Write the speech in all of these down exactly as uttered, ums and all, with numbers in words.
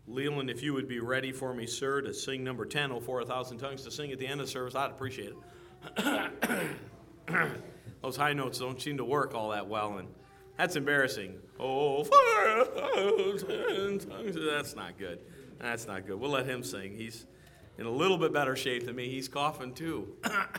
Leland, if you would be ready for me, sir, to sing number ten, Oh, for a Thousand Tongues, to sing at the end of the service, I'd appreciate it. Those high notes don't seem to work all that well, and that's embarrassing. Oh, for a thousand tongues. That's not good. That's not good. We'll let him sing. He's in a little bit better shape than me. He's coughing, too.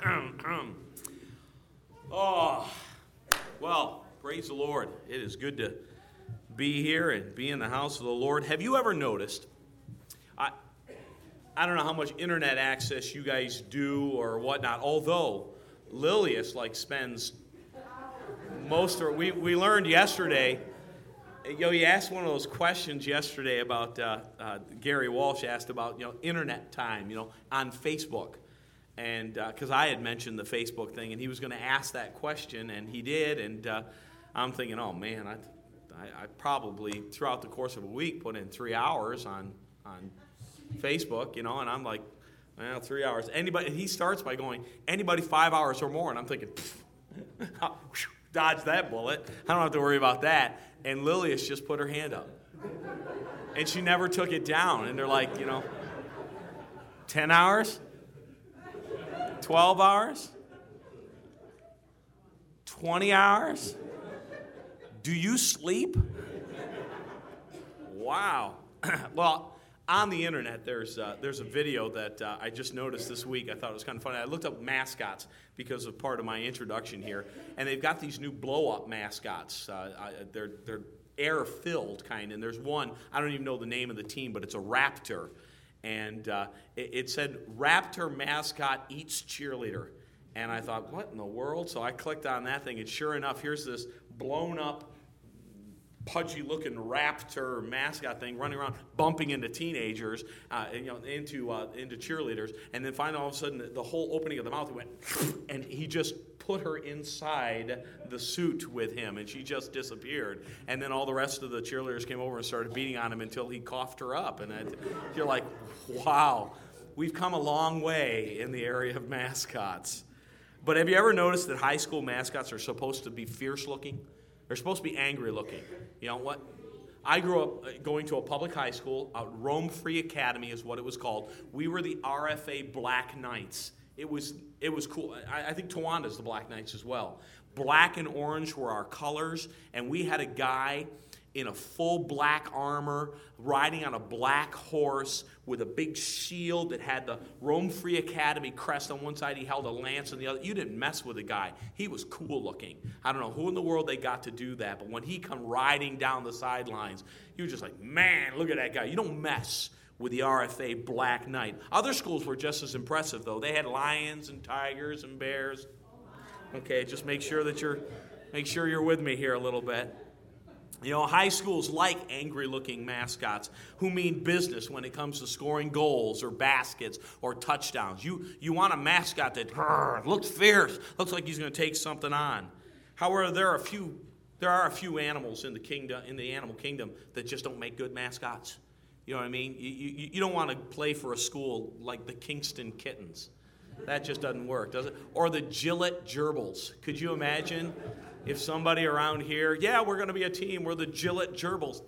Oh, well, praise the Lord. It is good to be here and be in the house of the Lord. Have you ever noticed, I I don't know how much internet access you guys do or whatnot, although Lilius, like, spends most of, we, we learned yesterday, you know, he asked one of those questions yesterday about, uh, uh, Gary Walsh asked about, you know, internet time, you know, on Facebook. And because uh, I had mentioned the Facebook thing, and he was going to ask that question, and he did, and uh, I'm thinking, oh, man, I, I, I probably, throughout the course of a week, put in three hours on, on Facebook, you know, and I'm like, well, three hours. Anybody? He starts by going, anybody five hours or more, and I'm thinking, dodge that bullet. I don't have to worry about that. And Lilius just put her hand up, and she never took it down. And they're like, you know, ten hours, twelve hours, twenty hours. Do you sleep? Wow. Well, on the internet, there's uh, there's a video that uh, I just noticed this week. I thought it was kind of funny. I looked up mascots because of part of my introduction here, and they've got these new blow-up mascots. Uh, I, they're they're air-filled kind, and there's one, I don't even know the name of the team, but it's a raptor, and uh, it, it said, Raptor mascot eats cheerleader. And I thought, what in the world? So I clicked on that thing, and sure enough, here's this blown-up, pudgy-looking raptor mascot thing running around, bumping into teenagers, uh, you know, into uh, into cheerleaders, and then finally, all of a sudden, the, the whole opening of the mouth went, and he just put her inside the suit with him, and she just disappeared. And then all the rest of the cheerleaders came over and started beating on him until he coughed her up. And I, you're like, wow, we've come a long way in the area of mascots. But have you ever noticed that high school mascots are supposed to be fierce-looking? They're supposed to be angry-looking. You know what? I grew up going to a public high school. Uh, Rome Free Academy is what it was called. We were the R F A Black Knights. It was it was cool. I, I think Tawanda's the Black Knights as well. Black and orange were our colors, and we had a guy in a full black armor, riding on a black horse with a big shield that had the Rome Free Academy crest on one side. He held a lance on the other. You didn't mess with the guy. He was cool looking. I don't know who in the world they got to do that, but when he come riding down the sidelines, you were just like, man, look at that guy. You don't mess with the R F A Black Knight. Other schools were just as impressive, though. They had lions and tigers and bears. Okay, just make sure that you're, make sure you're with me here a little bit. You know, high schools like angry-looking mascots who mean business when it comes to scoring goals or baskets or touchdowns. You you want a mascot that grr, looks fierce, looks like he's going to take something on. However, there are a few there are a few animals in the kingdom in the animal kingdom that just don't make good mascots. You know what I mean? You you, you don't want to play for a school like the Kingston Kittens. That just doesn't work, does it? Or the Gillette Gerbils. Could you imagine? If somebody around here, yeah, we're going to be a team, we're the Gillette Gerbils,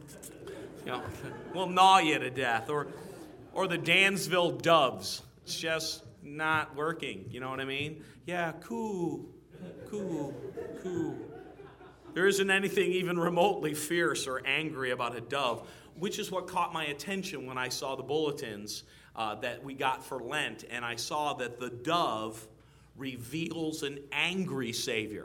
you know, we'll gnaw you to death. Or or the Dansville Doves. It's just not working, you know what I mean? Yeah, coo, coo, coo. There isn't anything even remotely fierce or angry about a dove, which is what caught my attention when I saw the bulletins uh, that we got for Lent, and I saw that the dove reveals an angry Savior.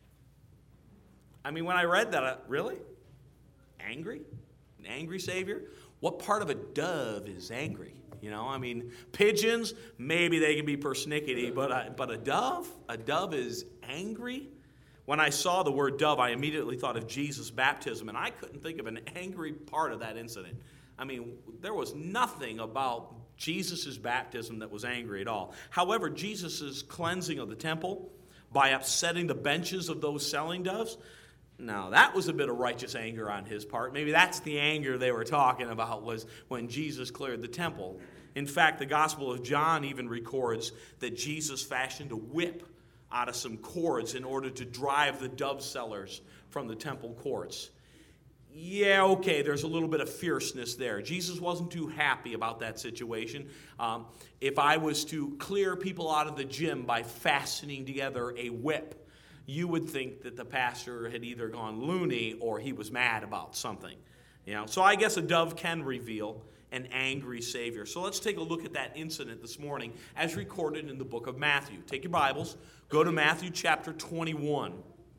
I mean, when I read that, I, really? Angry? An angry Savior? What part of a dove is angry? You know, I mean, pigeons, maybe they can be persnickety, but a, but a dove? A dove is angry? When I saw the word dove, I immediately thought of Jesus' baptism, and I couldn't think of an angry part of that incident. I mean, there was nothing about Jesus' baptism that was angry at all. However, Jesus' cleansing of the temple by upsetting the benches of those selling doves, now, that was a bit of righteous anger on his part. Maybe that's the anger they were talking about, was when Jesus cleared the temple. In fact, the Gospel of John even records that Jesus fashioned a whip out of some cords in order to drive the dove sellers from the temple courts. yeah, okay, there's a little bit of fierceness there. Jesus wasn't too happy about that situation. Um, if I was to clear people out of the gym by fastening together a whip, you would think that the pastor had either gone loony or he was mad about something. You know, so I guess a dove can reveal an angry Savior. So let's take a look at that incident this morning as recorded in the book of Matthew. Take your Bibles, go to Matthew chapter twenty-one.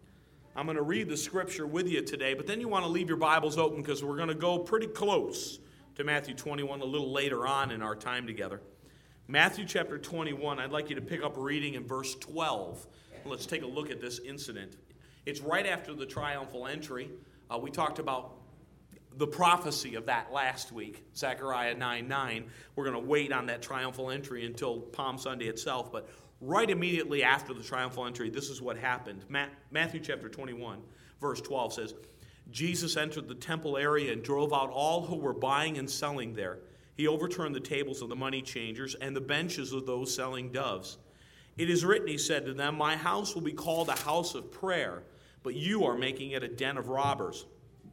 I'm going to read the scripture with you today, but then you want to leave your Bibles open because we're going to go pretty close to Matthew twenty-one a little later on in our time together. Matthew chapter twenty-one, I'd like you to pick up reading in verse twelve. Let's take a look at this incident. It's right after the triumphal entry. Uh, we talked about the prophecy of that last week, Zechariah nine nine. We're going to wait on that triumphal entry until Palm Sunday itself, but right immediately after the triumphal entry, this is what happened. Ma- Matthew chapter twenty-one, verse twelve says, Jesus entered the temple area and drove out all who were buying and selling there. He overturned the tables of the money changers and the benches of those selling doves. It is written, he said to them, my house will be called a house of prayer, but you are making it a den of robbers.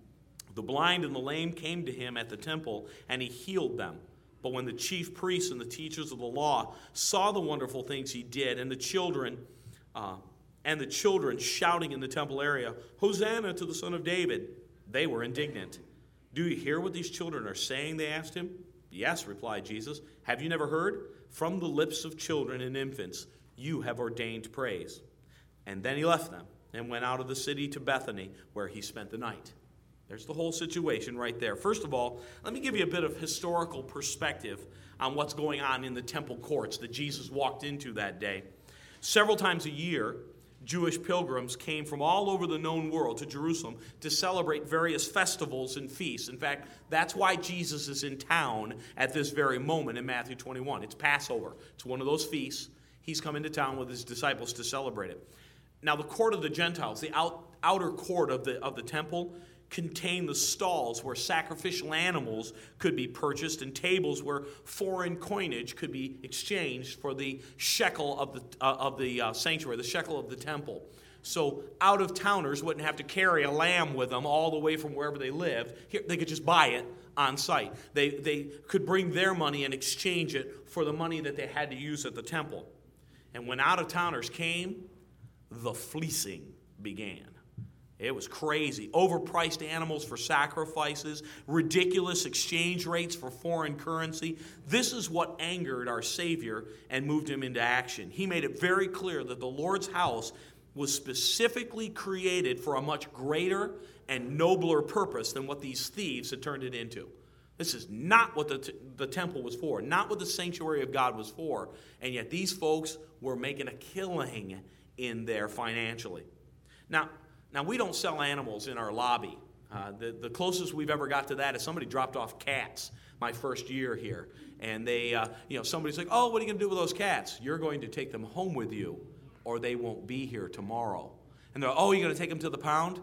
The blind and the lame came to him at the temple, and he healed them. But when the chief priests and the teachers of the law saw the wonderful things he did, and the children, uh, and the children shouting in the temple area, Hosanna to the Son of David, they were indignant. Do you hear what these children are saying? They asked him. Yes, replied Jesus. Have you never heard? From the lips of children and infants, you have ordained praise. And then he left them and went out of the city to Bethany, where he spent the night. There's the whole situation right there. First of all, let me give you a bit of historical perspective on what's going on in the temple courts that Jesus walked into that day. Several times a year, Jewish pilgrims came from all over the known world to Jerusalem to celebrate various festivals and feasts. In fact, that's why Jesus is in town at this very moment in Matthew twenty-one. It's Passover. It's one of those feasts. He's come into town with his disciples to celebrate it. Now, the court of the Gentiles, the out, outer court of the, of the temple, contained the stalls where sacrificial animals could be purchased and tables where foreign coinage could be exchanged for the shekel of the, uh, of the uh, sanctuary, the shekel of the temple. So out-of-towners wouldn't have to carry a lamb with them all the way from wherever they lived. Here, they could just buy it on site. They, they could bring their money and exchange it for the money that they had to use at the temple. And when out-of-towners came, the fleecing began. It was crazy. Overpriced animals for sacrifices, ridiculous exchange rates for foreign currency. This is what angered our Savior and moved him into action. He made it very clear that the Lord's house was specifically created for a much greater and nobler purpose than what these thieves had turned it into. This is not what the, t- the temple was for, not what the sanctuary of God was for, and yet these folks were making a killing in there financially. Now, Now, we don't sell animals in our lobby. Uh, the, the closest we've ever got to that is somebody dropped off cats my first year here. And they, uh, you know, somebody's like, oh, what are you going to do with those cats? You're going to take them home with you, or they won't be here tomorrow. And they're, oh, you're going to take them to the pound?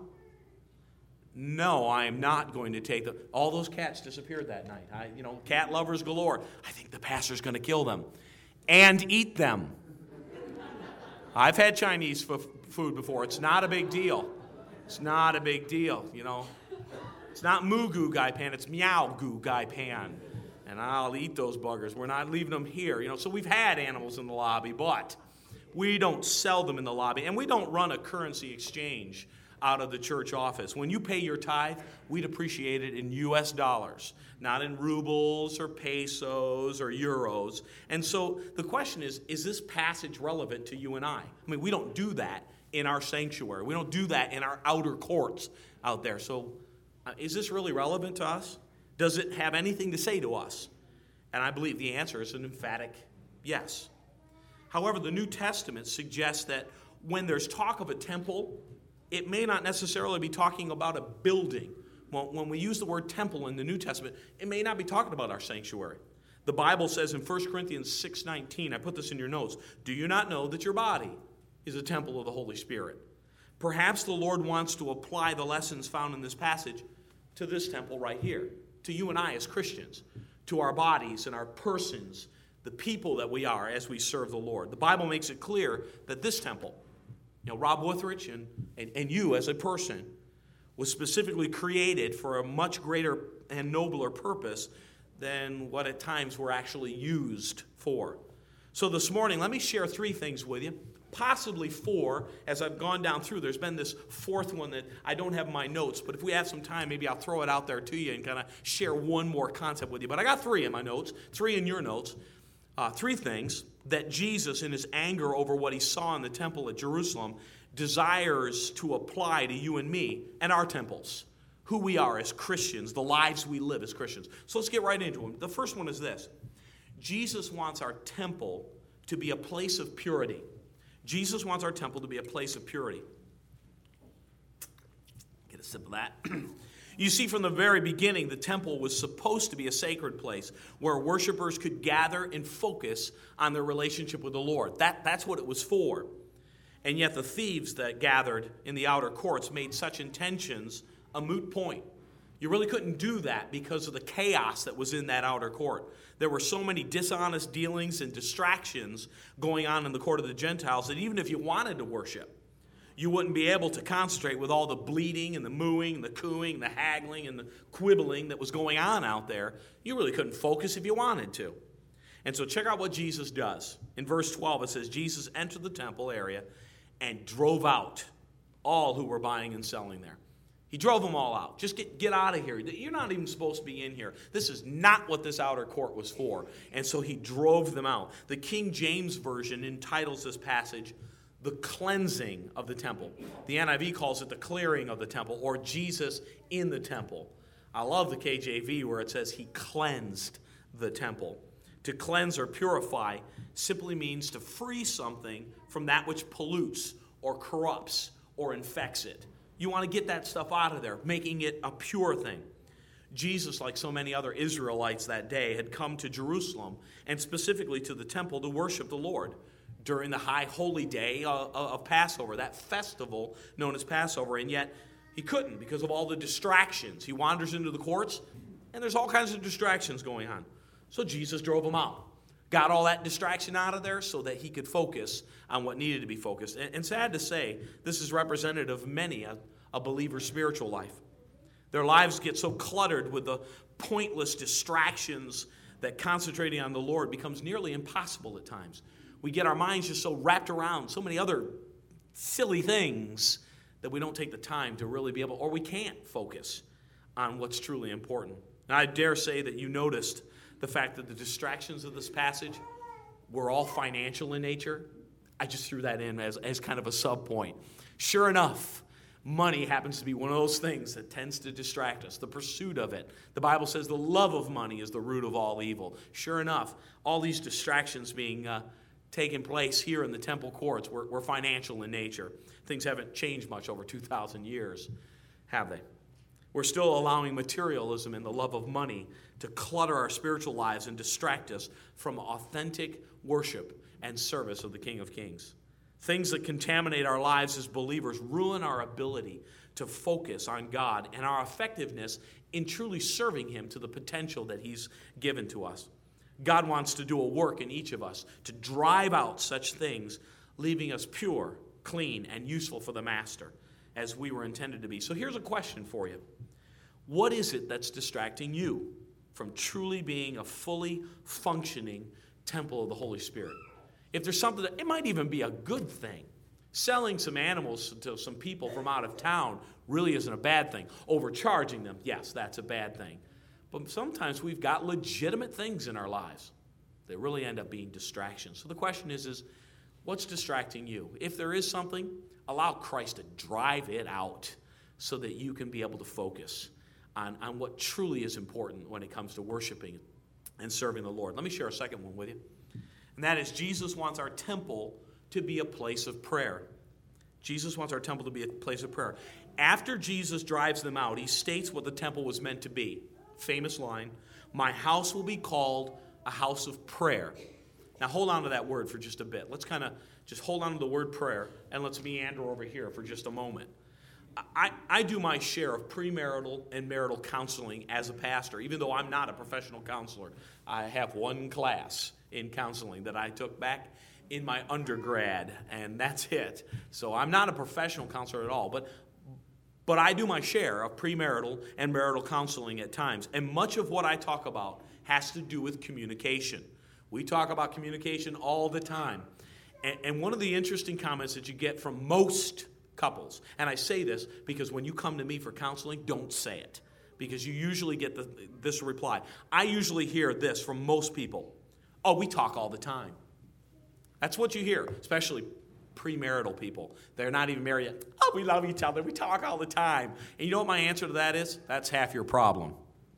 No, I am not going to take them. All those cats disappeared that night. I, you know, cat lovers galore. I think the pastor's going to kill them and eat them. I've had Chinese f- food before. It's not a big deal. It's not a big deal, you know. It's not moo goo gai pan, it's meow goo gai pan. And I'll eat those buggers. We're not leaving them here, you know. So we've had animals in the lobby, but we don't sell them in the lobby. And we don't run a currency exchange out of the church office. When you pay your tithe, we'd appreciate it in U S dollars, not in rubles or pesos or euros. And so the question is, is this passage relevant to you and I? I mean, we don't do that in our sanctuary. We don't do that in our outer courts out there. So uh, is this really relevant to us? Does it have anything to say to us? And I believe the answer is an emphatic yes. However, the New Testament suggests that when there's talk of a temple, it may not necessarily be talking about a building. Well, when we use the word temple in the New Testament, it may not be talking about our sanctuary. The Bible says in First Corinthians six nineteen, I put this in your notes, do you not know that your body is a temple of the Holy Spirit? Perhaps the Lord wants to apply the lessons found in this passage to this temple right here, to you and I as Christians, to our bodies and our persons, the people that we are as we serve the Lord. The Bible makes it clear that this temple, you know, Rob Withridge and, and, and you as a person, was specifically created for a much greater and nobler purpose than what at times we're actually used for. So this morning, let me share three things with you, possibly four, as I've gone down through. There's been this fourth one that I don't have in my notes, but if we have some time, maybe I'll throw it out there to you and kind of share one more concept with you. But I got three in my notes, three in your notes, uh, three things that Jesus, in his anger over what he saw in the temple at Jerusalem, desires to apply to you and me and our temples, who we are as Christians, the lives we live as Christians. So let's get right into them. The first one is this. Jesus wants our temple to be a place of purity. Jesus wants our temple to be a place of purity. Get a sip of that. You see, from the very beginning, the temple was supposed to be a sacred place where worshipers could gather and focus on their relationship with the Lord. That, that's what it was for. And yet the thieves that gathered in the outer courts made such intentions a moot point. You really couldn't do that because of the chaos that was in that outer court. There were so many dishonest dealings and distractions going on in the court of the Gentiles that even if you wanted to worship, you wouldn't be able to concentrate with all the bleating and the mooing and the cooing and the haggling and the quibbling that was going on out there. You really couldn't focus if you wanted to. And so check out what Jesus does. In verse twelve, it says, Jesus entered the temple area and drove out all who were buying and selling there. He drove them all out. Just get, get out of here. You're not even supposed to be in here. This is not what this outer court was for. And so he drove them out. The King James Version entitles this passage, the cleansing of the temple. The N I V calls it the clearing of the temple, or Jesus in the temple. I love the K J V where it says he cleansed the temple. To cleanse or purify simply means to free something from that which pollutes or corrupts or infects it. You want to get that stuff out of there, making it a pure thing. Jesus, like so many other Israelites that day, had come to Jerusalem and specifically to the temple to worship the Lord during the high holy day of Passover, that festival known as Passover. And yet he couldn't because of all the distractions. He wanders into the courts and there's all kinds of distractions going on. So Jesus drove him out. Got all that distraction out of there so that he could focus on what needed to be focused. And, and sad to say, this is representative of many a, a believer's spiritual life. Their lives get so cluttered with the pointless distractions that concentrating on the Lord becomes nearly impossible at times. We get our minds just so wrapped around so many other silly things that we don't take the time to really be able, or we can't focus on what's truly important. Now, I dare say that you noticed the fact that the distractions of this passage were all financial in nature. I just threw that in as, as kind of a sub-point. Sure enough, money happens to be one of those things that tends to distract us, the pursuit of it. The Bible says the love of money is the root of all evil. Sure enough, all these distractions being uh, taking place here in the temple courts were, were financial in nature. Things haven't changed much over two thousand years, have they? We're still allowing materialism and the love of money to clutter our spiritual lives and distract us from authentic worship and service of the King of Kings. Things that contaminate our lives as believers ruin our ability to focus on God and our effectiveness in truly serving Him to the potential that He's given to us. God wants to do a work in each of us to drive out such things, leaving us pure, clean, and useful for the Master as we were intended to be. So here's a question for you. What is it that's distracting you from truly being a fully functioning temple of the Holy Spirit? If there's something that, it might even be a good thing. Selling some animals to some people from out of town really isn't a bad thing. Overcharging them, yes, that's a bad thing. But sometimes we've got legitimate things in our lives that really end up being distractions. So the question is, is what's distracting you? If there is something, allow Christ to drive it out so that you can be able to focus on, on what truly is important when it comes to worshiping and serving the Lord. Let me share a second one with you. And that is, Jesus wants our temple to be a place of prayer. Jesus wants our temple to be a place of prayer. After Jesus drives them out, he states what the temple was meant to be. Famous line, "My house will be called a house of prayer." Now hold on to that word for just a bit. Let's kind of just hold on to the word prayer and let's meander over here for just a moment. I, I do my share of premarital and marital counseling as a pastor, even though I'm not a professional counselor. I have one class in counseling that I took back in my undergrad, and that's it. So I'm not a professional counselor at all. But But I do my share of premarital and marital counseling at times. And much of what I talk about has to do with communication. We talk about communication all the time. And, and one of the interesting comments that you get from most couples, and I say this because when you come to me for counseling, don't say it. Because you usually get the, this reply. I usually hear this from most people. Oh, we talk all the time. That's what you hear, especially premarital people. They're not even married yet. Oh, we love each other. We talk all the time. And you know what my answer to that is? That's half your problem.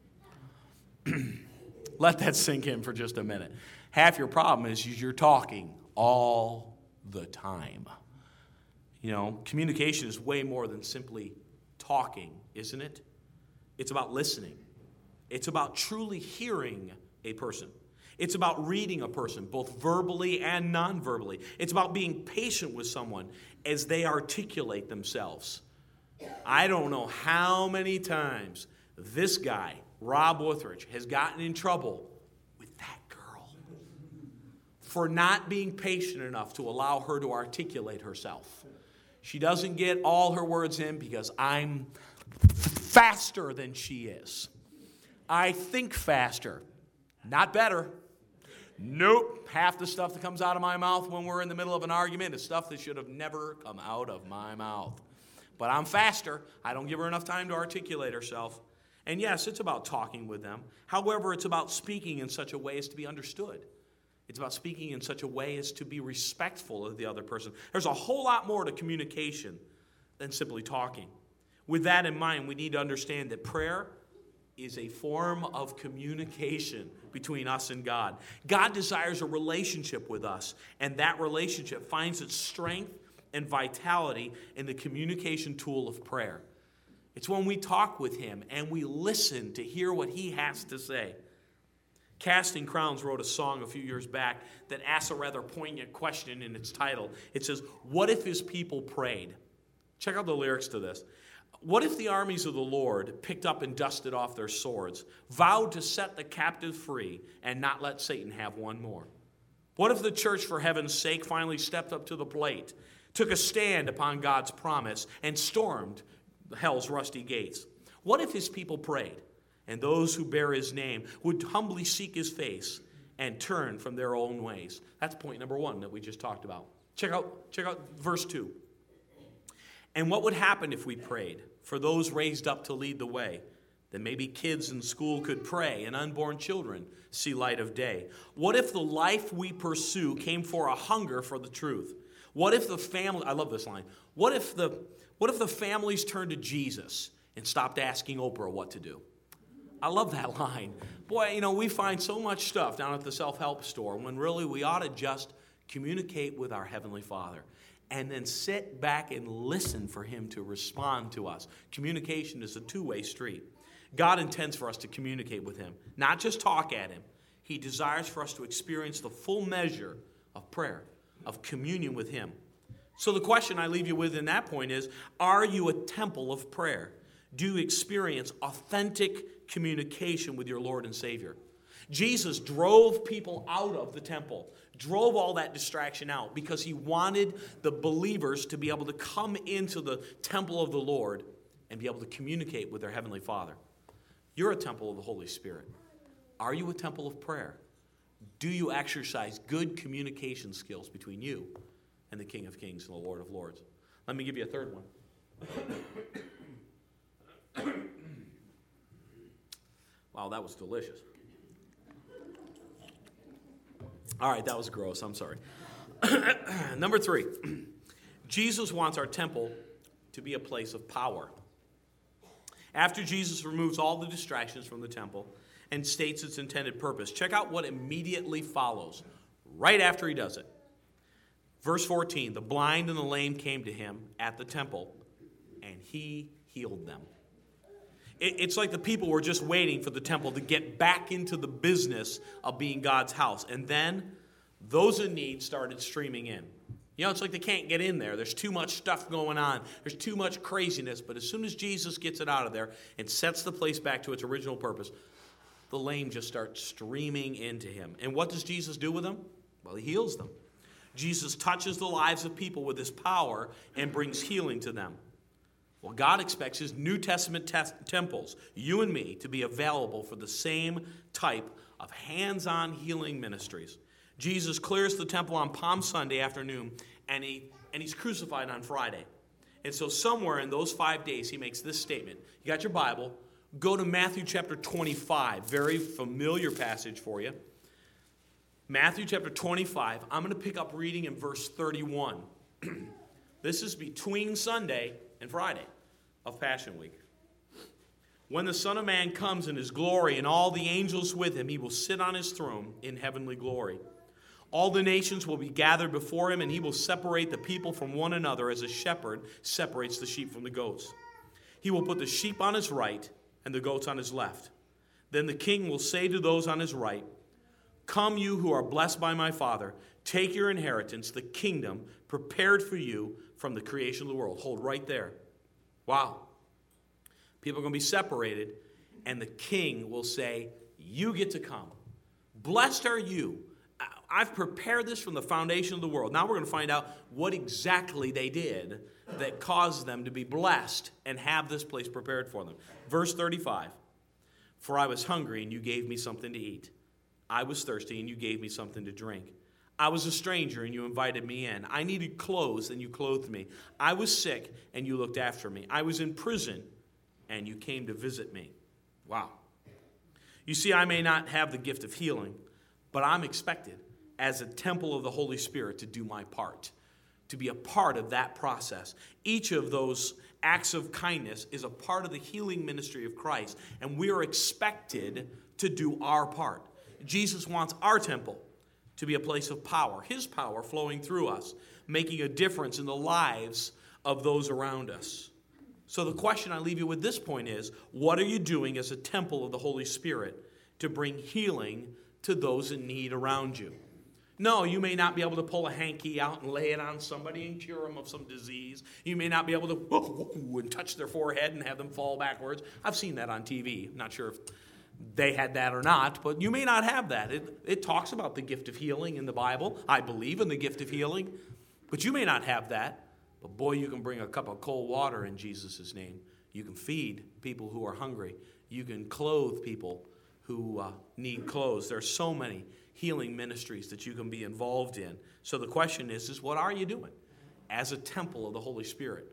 Let that sink in for just a minute. Half your problem is you're talking all the time. You know, communication is way more than simply talking, isn't it? It's about listening. It's about truly hearing a person. It's about reading a person, both verbally and non-verbally. It's about being patient with someone as they articulate themselves. I don't know how many times this guy, Rob Wuthridge, has gotten in trouble with that girl for not being patient enough to allow her to articulate herself. She doesn't get all her words in because I'm faster than she is. I think faster, not better. Nope. Half the stuff that comes out of my mouth when we're in the middle of an argument is stuff that should have never come out of my mouth. But I'm faster. I don't give her enough time to articulate herself. And yes, it's about talking with them. However, it's about speaking in such a way as to be understood. It's about speaking in such a way as to be respectful of the other person. There's a whole lot more to communication than simply talking. With that in mind, we need to understand that prayer is a form of communication between us and God. God desires a relationship with us, and that relationship finds its strength and vitality in the communication tool of prayer. It's when we talk with Him and we listen to hear what He has to say. Casting Crowns wrote a song a few years back that asks a rather poignant question in its title. It says, "What if His people prayed?" Check out the lyrics to this. What if the armies of the Lord picked up and dusted off their swords, vowed to set the captive free, and not let Satan have one more? What if the church, for heaven's sake, finally stepped up to the plate, took a stand upon God's promise, and stormed hell's rusty gates? What if His people prayed, and those who bear His name would humbly seek His face and turn from their own ways? That's point number one that we just talked about. Check out, check out verse two. And what would happen if we prayed for those raised up to lead the way? Then maybe kids in school could pray and unborn children see light of day. What if the life we pursue came for a hunger for the truth? What if the family, I love this line, what if the, what if the families turned to Jesus and stopped asking Oprah what to do? I love that line. Boy, you know, we find so much stuff down at the self-help store when really we ought to just communicate with our Heavenly Father. And then sit back and listen for Him to respond to us. Communication is a two-way street. God intends for us to communicate with Him, not just talk at Him. He desires for us to experience the full measure of prayer, of communion with Him. So the question I leave you with in that point is, are you a temple of prayer? Do you experience authentic communication with your Lord and Savior? Jesus drove people out of the temple, drove all that distraction out because He wanted the believers to be able to come into the temple of the Lord and be able to communicate with their Heavenly Father. You're a temple of the Holy Spirit. Are you a temple of prayer? Do you exercise good communication skills between you and the King of Kings and the Lord of Lords? Let me give you a third one. Wow, that was delicious. All right, that was gross. I'm sorry. Number three, Jesus wants our temple to be a place of power. After Jesus removes all the distractions from the temple and states its intended purpose, check out what immediately follows right after He does it. Verse fourteen, the blind and the lame came to Him at the temple, and He healed them. It's like the people were just waiting for the temple to get back into the business of being God's house. And then those in need started streaming in. You know, it's like they can't get in there. There's too much stuff going on. There's too much craziness. But as soon as Jesus gets it out of there and sets the place back to its original purpose, the lame just start streaming into Him. And what does Jesus do with them? Well, He heals them. Jesus touches the lives of people with His power and brings healing to them. Well, God expects his New Testament te- temples, you and me, to be available for the same type of hands-on healing ministries. Jesus clears the temple on Palm Sunday afternoon, and he and he's crucified on Friday. And so somewhere in those five days, he makes this statement. You got your Bible. Go to Matthew chapter twenty-five. Very familiar passage for you. Matthew chapter twenty-five. I'm going to pick up reading in verse thirty-one. This is between Sunday and Friday of Passion Week. When the Son of Man comes in his glory and all the angels with him, he will sit on his throne in heavenly glory. All the nations will be gathered before him, and he will separate the people from one another as a shepherd separates the sheep from the goats. He will put the sheep on his right and the goats on his left. Then the king will say to those on his right, "Come, you who are blessed by my Father, take your inheritance, the kingdom prepared for you from the creation of the world." Hold right there. Wow. People are going to be separated, and the king will say, "You get to come. Blessed are you. I've prepared this from the foundation of the world." Now we're going to find out what exactly they did that caused them to be blessed and have this place prepared for them. Verse thirty-five, "For I was hungry, and you gave me something to eat. I was thirsty, and you gave me something to drink. I was a stranger, and you invited me in. I needed clothes, and you clothed me. I was sick, and you looked after me. I was in prison, and you came to visit me." Wow. You see, I may not have the gift of healing, but I'm expected as a temple of the Holy Spirit to do my part, to be a part of that process. Each of those acts of kindness is a part of the healing ministry of Christ, and we are expected to do our part. Jesus wants our temple to be a place of power, his power flowing through us, making a difference in the lives of those around us. So the question I leave you with this point is, what are you doing as a temple of the Holy Spirit to bring healing to those in need around you? No, you may not be able to pull a hanky out and lay it on somebody and cure them of some disease. You may not be able to whoo, whoo, and touch their forehead and have them fall backwards. I've seen that on T V. I'm not sure if they had that or not, but you may not have that. It, it talks about the gift of healing in the Bible. I believe in the gift of healing, but you may not have that. But boy, you can bring a cup of cold water in Jesus' name. You can feed people who are hungry. You can clothe people who uh, need clothes. There are so many healing ministries that you can be involved in. So the question is, is what are you doing as a temple of the Holy Spirit?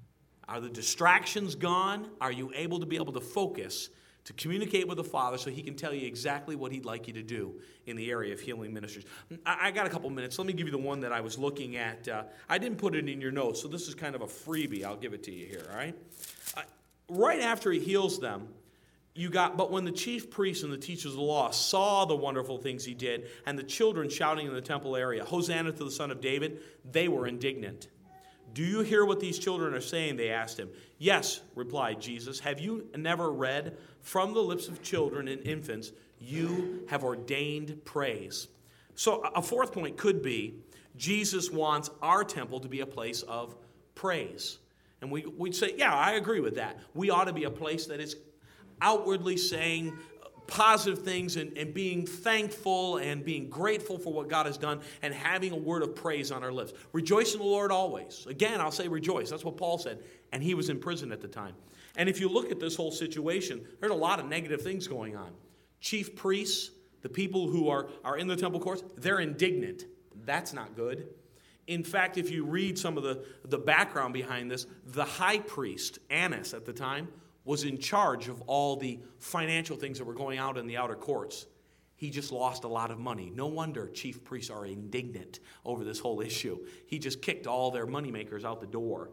Are the distractions gone? Are you able to be able to focus, to communicate with the Father so he can tell you exactly what he'd like you to do in the area of healing ministries? I, I got a couple minutes. Let me give you the one that I was looking at. Uh, I didn't put it in your notes, so this is kind of a freebie. I'll give it to you here, all right? Uh, right after he heals them, You got, but when the chief priests and the teachers of the law saw the wonderful things he did, and the children shouting in the temple area, "Hosanna to the Son of David," they were indignant. "Do you hear what these children are saying?" they asked him. "Yes," replied Jesus. "Have you never read, 'From the lips of children and infants, you have ordained praise'?" So a fourth point could be, Jesus wants our temple to be a place of praise. And we, we'd say, yeah, I agree with that. We ought to be a place that is outwardly saying positive things and, and being thankful and being grateful for what God has done and having a word of praise on our lips. Rejoice in the Lord always. Again, I'll say rejoice. That's what Paul said. And he was in prison at the time. And if you look at this whole situation, there's a lot of negative things going on. Chief priests, the people who are, are in the temple courts, they're indignant. That's not good. In fact, if you read some of the, the background behind this, the high priest, Annas at the time, was in charge of all the financial things that were going out in the outer courts. He just lost a lot of money. No wonder chief priests are indignant over this whole issue. He just kicked all their moneymakers out the door.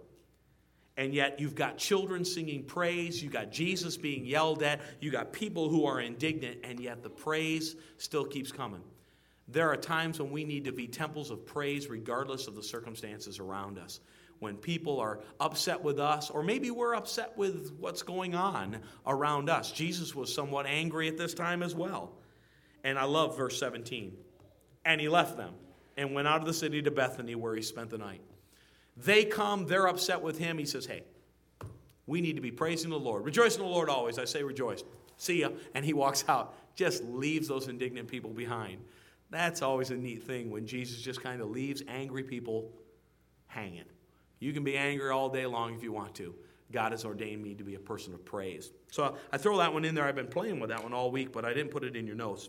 And yet you've got children singing praise. You've got Jesus being yelled at. You've got people who are indignant, and yet the praise still keeps coming. There are times when we need to be temples of praise regardless of the circumstances around us. When people are upset with us, or maybe we're upset with what's going on around us. Jesus was somewhat angry at this time as well. And I love verse seventeen. "And he left them and went out of the city to Bethany where he spent the night." They come, they're upset with him. He says, "Hey, we need to be praising the Lord. Rejoice in the Lord always." I say rejoice. See ya. And he walks out, just leaves those indignant people behind. That's always a neat thing when Jesus just kind of leaves angry people hanging. You can be angry all day long if you want to. God has ordained me to be a person of praise. So I throw that one in there. I've been playing with that one all week, but I didn't put it in your notes.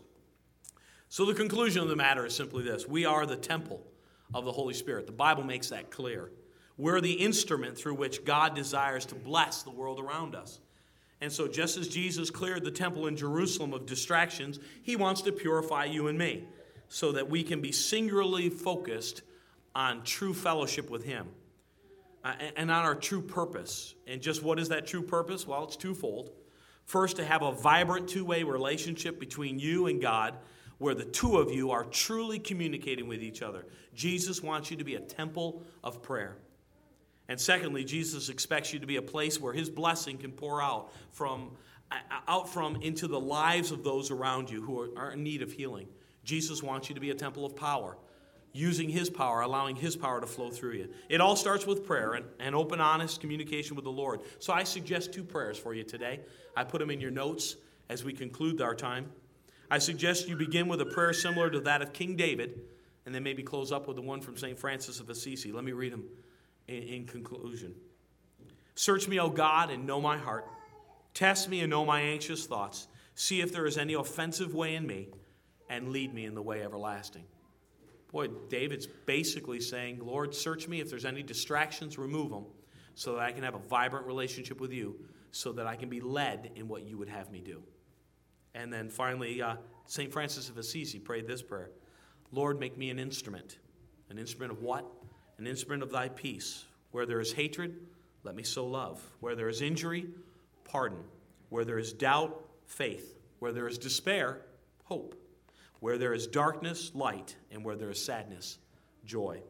So the conclusion of the matter is simply this. We are the temple of the Holy Spirit. The Bible makes that clear. We're the instrument through which God desires to bless the world around us. And so just as Jesus cleared the temple in Jerusalem of distractions, he wants to purify you and me so that we can be singularly focused on true fellowship with him. Uh, and on our true purpose. And just what is that true purpose? Well, it's twofold. First, to have a vibrant two-way relationship between you and God where the two of you are truly communicating with each other. Jesus wants you to be a temple of prayer. And secondly, Jesus expects you to be a place where his blessing can pour out from, out from into the lives of those around you who are in need of healing. Jesus wants you to be a temple of power, using his power, allowing his power to flow through you. It all starts with prayer and, and open, honest communication with the Lord. So I suggest two prayers for you today. I put them in your notes as we conclude our time. I suggest you begin with a prayer similar to that of King David, and then maybe close up with the one from Saint Francis of Assisi. Let me read them in, in conclusion. Search me, O God, and know my heart. Test me and know my anxious thoughts. See if there is any offensive way in me, and lead me in the way everlasting. Boy, David's basically saying, Lord, search me. If there's any distractions, remove them so that I can have a vibrant relationship with you, so that I can be led in what you would have me do. And then finally, uh, Saint Francis of Assisi prayed this prayer. Lord, make me an instrument. An instrument of what? An instrument of thy peace. Where there is hatred, let me sow love. Where there is injury, pardon. Where there is doubt, faith. Where there is despair, hope. Where there is darkness, light, and where there is sadness, joy.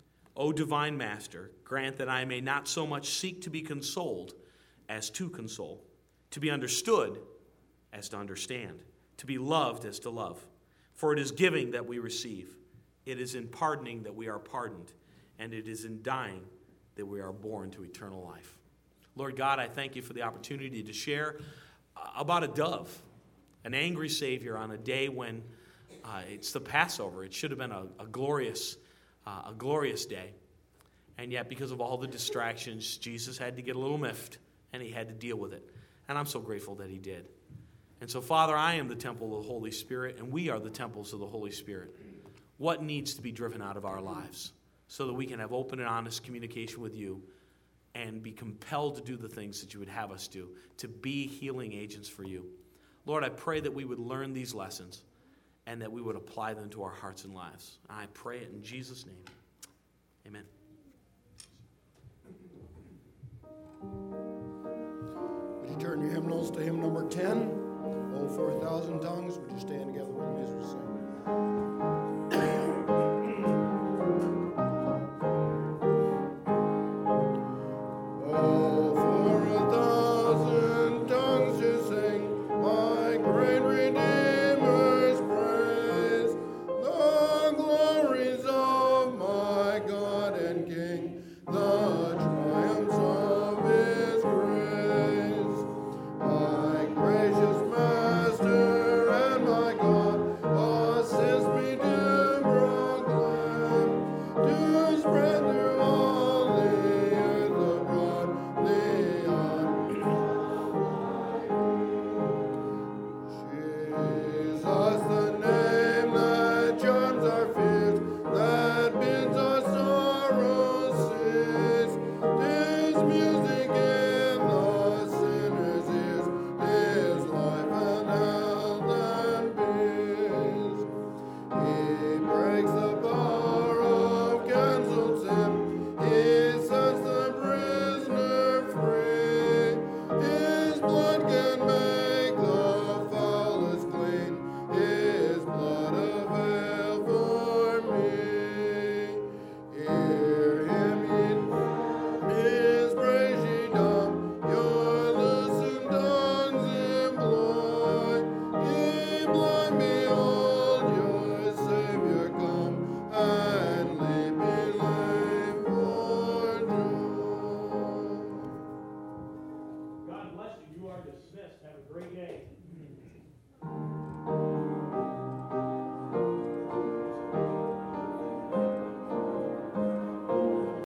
O divine Master, grant that I may not so much seek to be consoled as to console, to be understood as to understand, to be loved as to love. For it is giving that we receive, it is in pardoning that we are pardoned, and it is in dying that we are born to eternal life. Lord God, I thank you for the opportunity to share about a dove, an angry Savior on a day when Uh, it's the Passover. It should have been a, a glorious, uh, a glorious day. And yet, because of all the distractions, Jesus had to get a little miffed, and he had to deal with it. And I'm so grateful that he did. And so, Father, I am the temple of the Holy Spirit, and we are the temples of the Holy Spirit. What needs to be driven out of our lives so that we can have open and honest communication with you and be compelled to do the things that you would have us do, to be healing agents for you? Lord, I pray that we would learn these lessons and that we would apply them to our hearts and lives. I pray it in Jesus' name. Amen. Would you turn your hymnals to hymn number ten? Oh, for a thousand tongues. Would you stand together with me as we sing?